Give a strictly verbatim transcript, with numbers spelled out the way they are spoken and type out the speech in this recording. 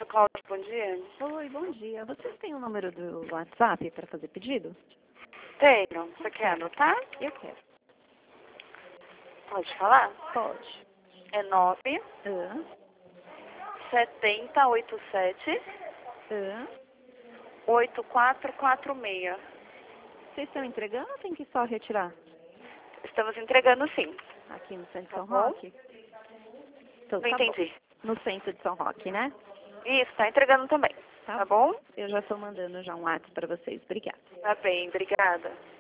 Cláudia, bom dia. Oi, bom dia. Vocês têm o número do WhatsApp para fazer pedido? Tenho. Você quer anotar? Eu quero. Pode falar? Pode. É nove Hã? setenta oitenta e sete Hã? oito quatro quatro seis. Vocês estão entregando ou tem que só retirar? Estamos entregando sim. Aqui no centro de Tá São bom? Roque? Então, Não tá bom. entendi. No centro de São Roque, né? Isso, tá entregando também. Tá, Tá bom? Eu já estou mandando já um WhatsApp para vocês. Obrigada. Tá bem, obrigada.